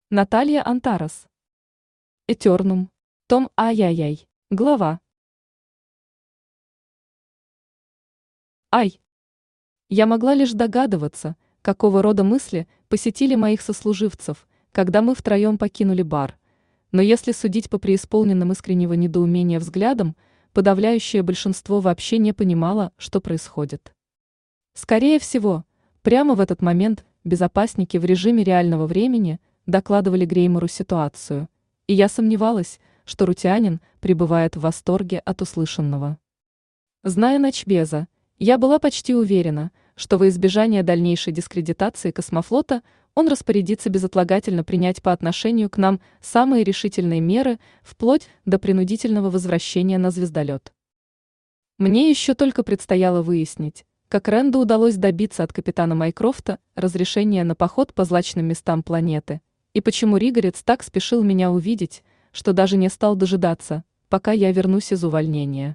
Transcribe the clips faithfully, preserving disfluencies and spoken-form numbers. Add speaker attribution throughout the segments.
Speaker 1: Наталья Антарас. Этернум. Том Ай-яй-яй. Глава. Ай. Я могла лишь догадываться, какого рода мысли посетили моих сослуживцев, когда мы втроем покинули бар. Но если судить по преисполненным искреннего недоумения взглядам, подавляющее большинство вообще не понимало, что происходит. Скорее всего, прямо в этот момент безопасники в режиме реального времени докладывали Греймору ситуацию, и я сомневалась, что рутянин пребывает в восторге от услышанного. Зная Ночбеза, я была почти уверена, что во избежание дальнейшей дискредитации космофлота он распорядится безотлагательно принять по отношению к нам самые решительные меры, вплоть до принудительного возвращения на звездолет. Мне еще только предстояло выяснить, как Рэнду удалось добиться от капитана Майкрофта разрешения на поход по злачным местам планеты, и почему Ригорец так спешил меня увидеть, что даже не стал дожидаться, пока я вернусь из увольнения.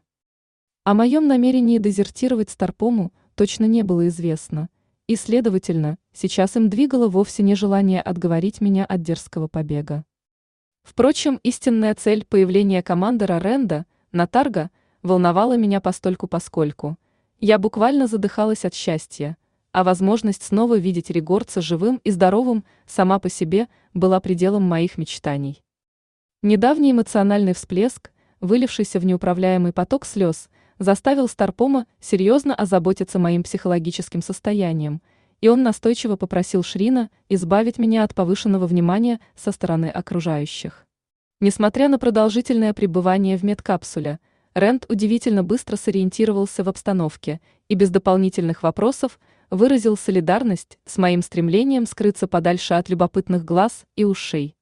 Speaker 1: О моем намерении дезертировать Старпому точно не было известно, и, следовательно, сейчас им двигало вовсе не желание отговорить меня от дерзкого побега. Впрочем, истинная цель появления командора Рэнда, Натарга, волновала меня постольку-поскольку. Я буквально задыхалась от счастья, а возможность снова видеть Ригорца живым и здоровым сама по себе была пределом моих мечтаний. Недавний эмоциональный всплеск, вылившийся в неуправляемый поток слез, заставил Старпома серьезно озаботиться моим психологическим состоянием, и он настойчиво попросил Шрина избавить меня от повышенного внимания со стороны окружающих. Несмотря на продолжительное пребывание в медкапсуле, Рэнд удивительно быстро сориентировался в обстановке и без дополнительных вопросов выразил солидарность с моим стремлением скрыться подальше от любопытных глаз и ушей.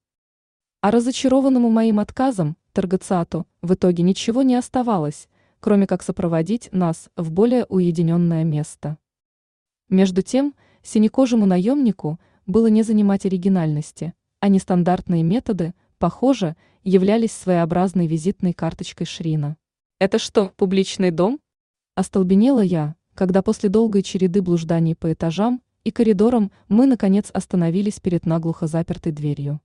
Speaker 1: А разочарованному моим отказом Таргациату в итоге ничего не оставалось, кроме как сопроводить нас в более уединенное место. Между тем, синекожему наемнику было не занимать оригинальности, а нестандартные методы, похоже, являлись своеобразной визитной карточкой Шрина. «Это что, публичный дом?» Остолбенела я, когда после долгой череды блужданий по этажам и коридорам мы, наконец, остановились перед наглухо запертой дверью,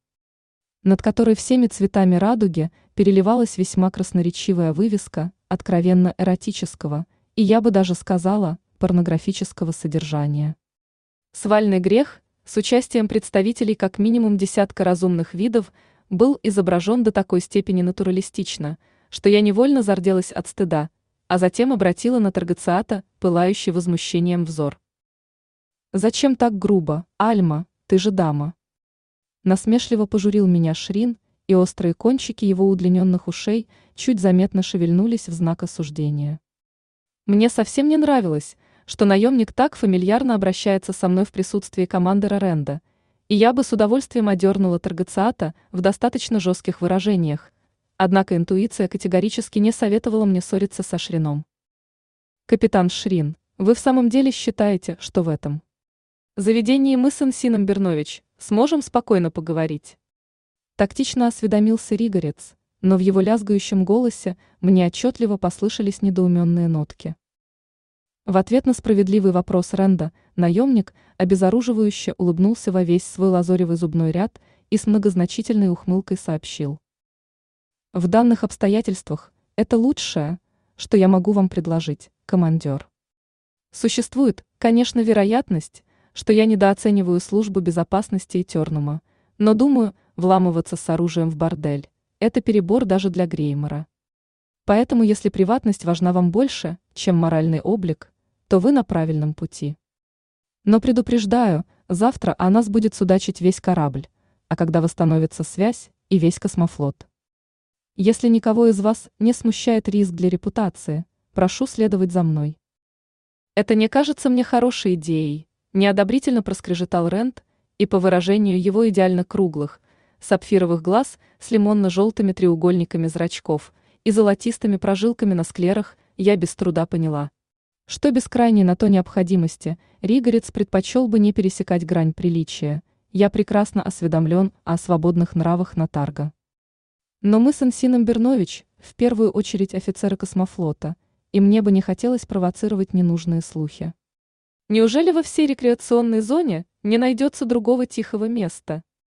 Speaker 1: над которой всеми цветами радуги переливалась весьма красноречивая вывеска откровенно эротического, и я бы даже сказала, порнографического содержания. Свальный грех с участием представителей как минимум десятка разумных видов был изображен до такой степени натуралистично, что я невольно зарделась от стыда, а затем обратила на Таргациата пылающий возмущением взор. «Зачем так грубо, Альма, ты же дама?» Насмешливо пожурил меня Шрин, и острые кончики его удлиненных ушей чуть заметно шевельнулись в знак осуждения. Мне совсем не нравилось, что наемник так фамильярно обращается со мной в присутствии командора Рэнда, и я бы с удовольствием одернула Таргациата в достаточно жестких выражениях, однако интуиция категорически не советовала мне ссориться со Шрином. «Капитан Шрин, вы в самом деле считаете, что в этом заведении мы с Энсином Бернович сможем спокойно поговорить?» Тактично осведомился Ригорец, но в его лязгающем голосе мне отчетливо послышались недоуменные нотки. В ответ на справедливый вопрос Рэнда наемник обезоруживающе улыбнулся во весь свой лазоревый зубной ряд и с многозначительной ухмылкой сообщил: «В данных обстоятельствах это лучшее, что я могу вам предложить, командир. Существует, конечно, вероятность, что я недооцениваю службу безопасности Этернума, но думаю, вламываться с оружием в бордель – это перебор даже для Греймора. Поэтому, если приватность важна вам больше, чем моральный облик, то вы на правильном пути. Но предупреждаю, завтра о нас будет судачить весь корабль, а когда восстановится связь, и весь космофлот. Если никого из вас не смущает риск для репутации, прошу следовать за мной». «Это не кажется мне хорошей идеей», – неодобрительно проскрежетал Рэнд, и по выражению его идеально круглых, сапфировых глаз с лимонно-желтыми треугольниками зрачков и золотистыми прожилками на склерах я без труда поняла, что без крайней на то необходимости Ригорец предпочел бы не пересекать грань приличия. Я прекрасно осведомлен о свободных нравах Натарга. Но мы с Энсином Бернович в первую очередь офицеры космофлота, и мне бы не хотелось провоцировать ненужные слухи. Неужели во всей рекреационной зоне не найдется другого тихого места,